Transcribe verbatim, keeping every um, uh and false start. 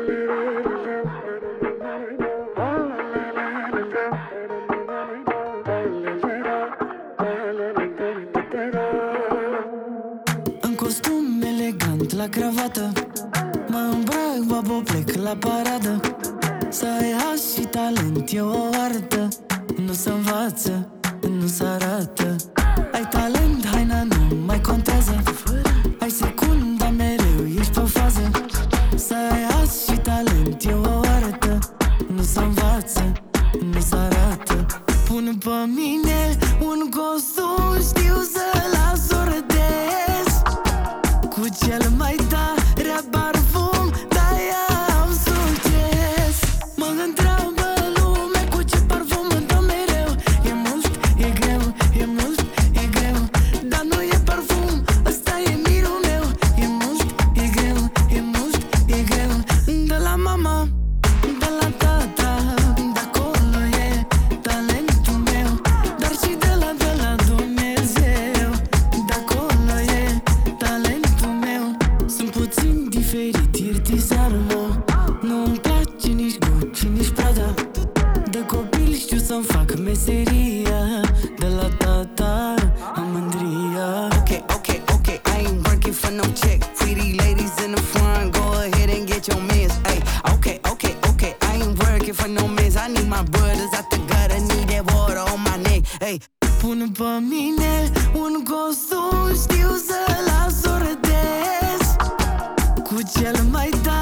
În costum elegant la cravată, mă îmbrac, babo, plec la paradă. Să ai has și talent e o artă, nu se învață, nu se arată. Ai talent, haina nu mai contează, ai secunda, mereu ești pe fază. Să ai has și talent e o artă, nu se învață, nu se arată. Pun pe mine un costum, știu să-l asordez cu cel mai tare parfum, de-aia am succes. Mă întreabă lume cu ce parfum mă dă mereu. E mult, e greu, e mult, e greu, dar nu e parfum, ăsta e mirul meu. E mult, e greu, e mult, e greu. De la mama, de la tata, de-acolo e talentul meu. Dar și de la, de la Dumnezeu, de-acolo e talentul meu. Sunt puțin diferit, irtisarul meu. Nu-mi place nici Gucci, nici Prada. De copil știu să-mi fac meseria, de la tata am mândria. Okay, okay, okay, I ain't working for no check. Pretty ladies in the front, go ahead and get your mess. Ay, okay, okay, okay, I ain't working for no mess. I need my brothers out the gutter, need that water on my neck. Ay, Pun pe mine un costum, știu să-l asordez cu cel mai tare